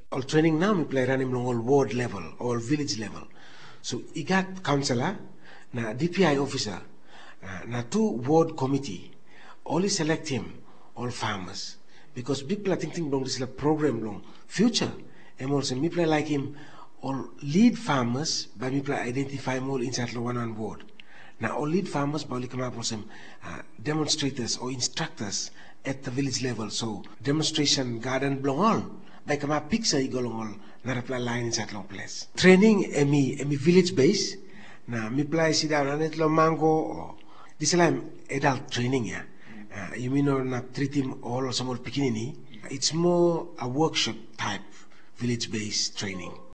All training now we play running long all ward level or village level. So he got councillor, na DPI officer, na 2 ward committee. Only select him, all farmers. Because people are thinking long this is a program long future. And also me play like him all lead farmers by me play identify more inside the one ward. Now all lead farmers probably come up with some demonstrators or instructors at the village level. So demonstration garden belong all. By come up picture go along all na reply line inside long place. Training emi village base. Na me play sit down and lo mango or this is like adult training yeah. You mean or not treat him all or some more pikinini. It's more a workshop type village based training.